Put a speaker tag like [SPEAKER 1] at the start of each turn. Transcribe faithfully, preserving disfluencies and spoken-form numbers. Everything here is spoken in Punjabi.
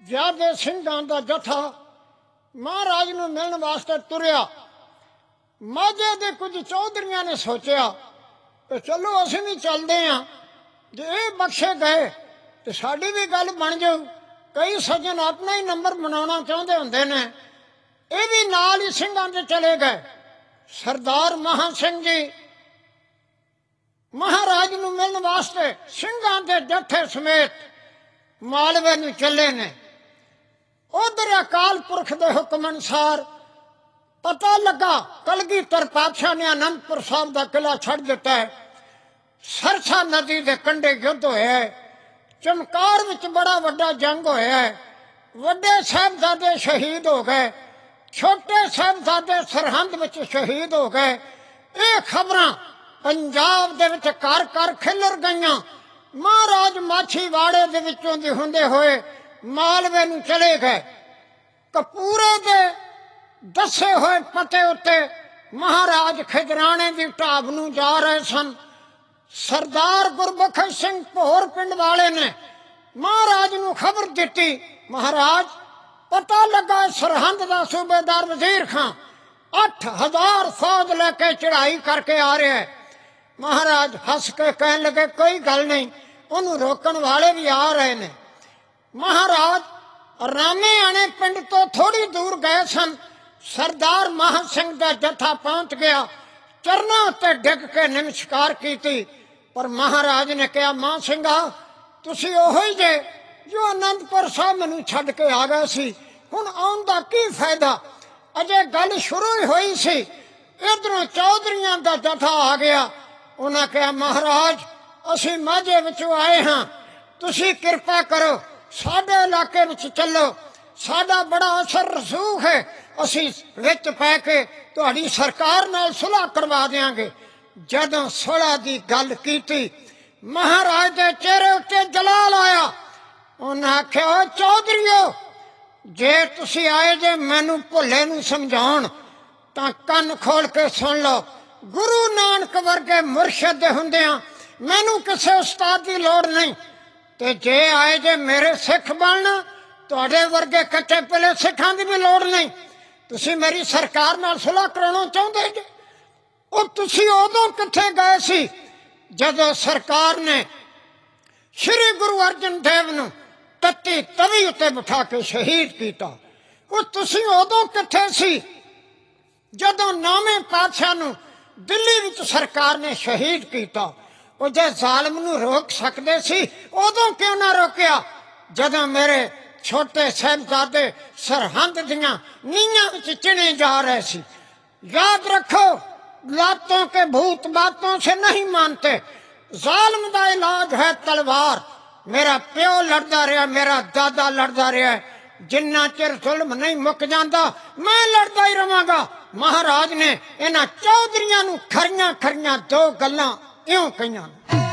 [SPEAKER 1] ज्यादे ਸਿੰਘਾਂ ਦਾ ਜਥਾ ਮਹਾਰਾਜ ਨੂੰ ਮਿਲਣ ਵਾਸਤੇ ਤੁਰਿਆ। ਮਾਝੇ ਦੇ ਕੁਝ ਚੌਧਰੀਆਂ ਨੇ ਸੋਚਿਆ ਕਿ ਚਲੋ ਅਸੀਂ ਵੀ ਚੱਲਦੇ ਹਾਂ, ਜੇ ਇਹ ਬਖਸ਼ੇ ਗਏ ਤੇ ਸਾਡੀ ਵੀ ਗੱਲ ਬਣ ਜਾਊ। ਕਈ ਸੱਜਣ ਆਪਣਾ ਹੀ ਨੰਬਰ ਬਣਾਉਣਾ ਚਾਹੁੰਦੇ ਹੁੰਦੇ ਨੇ, ਇਹ ਵੀ ਨਾਲ ਹੀ ਸਿੰਘਾਂ ਦੇ ਚਲੇ ਗਏ। ਸਰਦਾਰ ਮਹਾਂ ਸਿੰਘ ਜੀ ਮਹਾਰਾਜ ਨੂੰ ਮਿਲਣ ਵਾਸਤੇ ਸਿੰਘਾਂ ਦੇ ਜੱਥੇ ਸਮੇਤ ਮਾਲਵੇ ਨੂੰ ਚੱਲੇ ਨੇ। ਉਧਰ ਅਕਾਲ ਪੁਰਖ ਦੇ ਹੁਕਮ ਅਨੁਸਾਰ ਪਤਾ ਲੱਗਾ ਕਲਗੀਧਰ ਪਾਤਸ਼ਾਹ ਨੇ ਅਨੰਦਪੁਰ ਸਾਹਿਬ ਦਾ ਕਿਲਾ ਛੱਡ ਦਿੱਤਾ ਹੈ। ਸਰਸਾ ਨਦੀ ਦੇ ਕੰਢੇ ਯੁੱਧ ਹੋਇਆ ਹੈ। ਚਮਕਾਰ ਵਿੱਚ ਬੜਾ ਵੱਡਾ ਜੰਗ ਹੋਇਆ ਹੈ। ਵੱਡੇ ਸਾਹਿਬਜ਼ਾਦੇ ਸ਼ਹੀਦ ਹੋ ਗਏ, ਛੋਟੇ ਸਾਹਿਬਜ਼ਾਦੇ ਸਰਹੰਦ ਵਿੱਚ ਸ਼ਹੀਦ ਹੋ ਗਏ। ਇਹ ਖਬਰਾਂ ਪੰਜਾਬ ਦੇ ਵਿੱਚ ਘਰ ਘਰ ਖਿਲਰ ਗਈਆਂ। ਮਹਾਰਾਜ ਮਾਛੀਵਾੜੇ ਦੇ ਵਿੱਚੋਂ ਦੀ ਹੁੰਦੇ ਹੋਏ ਮਾਲਵੇ ਨੂੰ ਚਲੇ ਗਏ। ਕਪੂਰੇ ਦੇ ਦੱਸੇ ਹੋਏ ਪਤੇ ਉੱਤੇ ਮਹਾਰਾਜ ਖਿਦਰਾਣੇ ਦੀ ਢਾਬ ਨੂੰ ਜਾ ਰਹੇ ਸਨ। ਸਰਦਾਰ ਗੁਰਬਖਸ਼ ਸਿੰਘ ਭੋਰ ਪਿੰਡ ਵਾਲੇ ਨੇ ਮਹਾਰਾਜ ਨੂੰ ਖਬਰ ਦਿੱਤੀ, ਮਹਾਰਾਜ ਪਤਾ ਲੱਗਾ ਸਰਹੰਦ ਦਾ ਸੂਬੇਦਾਰ ਵਜ਼ੀਰ ਖਾਂ ਅੱਠ ਹਜ਼ਾਰ ਫੌਜ ਲੈ ਕੇ ਚੜ੍ਹਾਈ ਕਰਕੇ ਆ ਰਿਹਾ ਹੈ। ਮਹਾਰਾਜ ਹੱਸ ਕੇ ਕਹਿਣ ਲੱਗੇ ਕੋਈ ਗੱਲ ਨਹੀਂ, ਉਹਨੂੰ ਰੋਕਣ ਵਾਲੇ ਵੀ ਆ ਰਹੇ ਨੇ। ਮਹਾਰਾਜ ਰਾਮੇ ਆਣੇ ਪਿੰਡ ਤੋਂ ਥੋੜੀ ਦੂਰ ਗਏ ਸਨ। ਸਰਦਾਰ ਮਹਾਂ ਸਿੰਘ ਦਾ ਜਥਾ ਪਹੁੰਚ ਗਿਆ। ਚਰਨਾਂ ਉੱਤੇ ਡਿੱਗ ਕੇ ਨਮਸਕਾਰ ਕੀਤੀ, ਪਰ ਮਹਾਰਾਜ ਨੇ ਕਿਹਾ ਮਾਂ ਸਿੰਘਾ ਤੁਸੀਂ ਉਹੋ ਹੀ ਜੇ ਜੋ ਅਨੰਦਪੁਰ ਸਾਹਿਬ ਮੈਨੂੰ ਛੱਡ ਕੇ ਆ ਗਏ ਸੀ, ਹੁਣ ਆਉਣ ਦਾ ਕੀ ਫਾਇਦਾ। ਅਜੇ ਗੱਲ ਸ਼ੁਰੂ ਹੀ ਹੋਈ ਸੀ, ਇੱਧਰੋਂ ਚੌਧਰੀਆਂ ਦਾ ਜਥਾ ਆ ਗਿਆ। ਉਹਨਾਂ ਕਿਹਾ ਮਹਾਰਾਜ ਅਸੀਂ ਮਾਝੇ ਵਿੱਚੋਂ ਆਏ ਹਾਂ, ਤੁਸੀਂ ਕਿਰਪਾ ਕਰੋ ਸਾਡੇ ਇਲਾਕੇ ਵਿੱਚ ਚੱਲੋ, ਸਾਡਾ ਬੜਾ ਅਸਰ ਰਸੂਖ ਹੈ, ਅਸੀਂ ਵਿੱਚ ਪੈ ਕੇ ਤੁਹਾਡੀ ਸਰਕਾਰ ਨਾਲ ਸੁਲ੍ਹਾ ਕਰਵਾ ਦਿਆਂਗੇ। ਜਦੋਂ ਸੁਲ੍ਹਾ ਦੀ ਗੱਲ ਕੀਤੀ ਮਹਾਰਾਜ ਦੇ ਚਿਹਰੇ ਉੱਤੇ ਜਲਾਲ ਆਇਆ। ਉਹਨਾਂ ਆਖਿਆ ਚੌਧਰੀਓ ਜੇ ਤੁਸੀਂ ਆਏ ਜੇ ਮੈਨੂੰ ਭੁੱਲੇ ਨੂੰ ਸਮਝਾਉਣ ਤਾਂ ਕੰਨ ਖੋਲ ਕੇ ਸੁਣ ਲਓ। ਗੁਰੂ ਨਾਨਕ ਵਰਗੇ ਮੁਰਸ਼ਿਦ ਦੇ ਹੁੰਦਿਆਂ ਮੈਨੂੰ ਕਿਸੇ ਉਸਤਾਦ ਦੀ ਲੋੜ ਨਹੀਂ, ਤੇ ਜੇ ਆਏ ਜੇ ਮੇਰੇ ਸਿੱਖ ਬਣਨ ਤੁਹਾਡੇ ਵਰਗੇ ਕੱਚੇ ਪਲੇ ਸਿੱਖਾਂ ਦੀ ਵੀ ਲੋੜ ਨਹੀਂ। ਤੁਸੀਂ ਮੇਰੀ ਸਰਕਾਰ ਨਾਲ ਸੁਲ੍ਹਾ ਕਰਾਉਣਾ ਚਾਹੁੰਦੇ ਜੇ। ਉਹ ਤੁਸੀਂ ਉਦੋਂ ਕਿੱਥੇ ਗਏ ਸੀ ਜਦੋਂ ਸਰਕਾਰ ਨੇ ਸ਼੍ਰੀ ਗੁਰੂ ਅਰਜਨ ਦੇਵ ਨੂੰ ਤੱਤੀ ਤਵੀ ਉੱਤੇ ਬਿਠਾ ਕੇ ਸ਼ਹੀਦ ਕੀਤਾ। ਉਹ ਤੁਸੀਂ ਉਦੋਂ ਕਿੱਥੇ ਸੀ ਜਦੋਂ ਨੌਵੇਂ ਪਾਤਸ਼ਾਹ ਨੂੰ ਦਿੱਲੀ ਵਿੱਚ ਸਰਕਾਰ ਨੇ ਸ਼ਹੀਦ ਕੀਤਾ। ਉਹ ਜੇ ਜ਼ਾਲਮ ਨੂੰ ਰੋਕ ਸਕਦੇ ਸੀ ਉਦੋਂ ਕਿਉਂ ਨਾ ਰੋਕਿਆ ਜਦੋਂ ਮੇਰੇ ਛੋਟੇ ਸਾਹਿਬਜ਼ਾਦੇ ਸਰਹੰਦ ਦੀਆਂ ਨੀਹਾਂ ਵਿੱਚ ਚਿਣੇ ਜਾ ਰਹੇ ਸੀ। याद रखो लातों के भूत बातों से नहीं मानते, जालिम दा इलाज है तलवार। मेरा प्यो लड़दा रहा, मेरा दादा लड़दा रहा, जिन्ना चिर जुल्म नहीं मुक जांदा मैं लड़दा ही रवांगा। महाराज ने इन्हां चौधरियां नूं खरियां खरियां दो गल्लां इउं कहियां।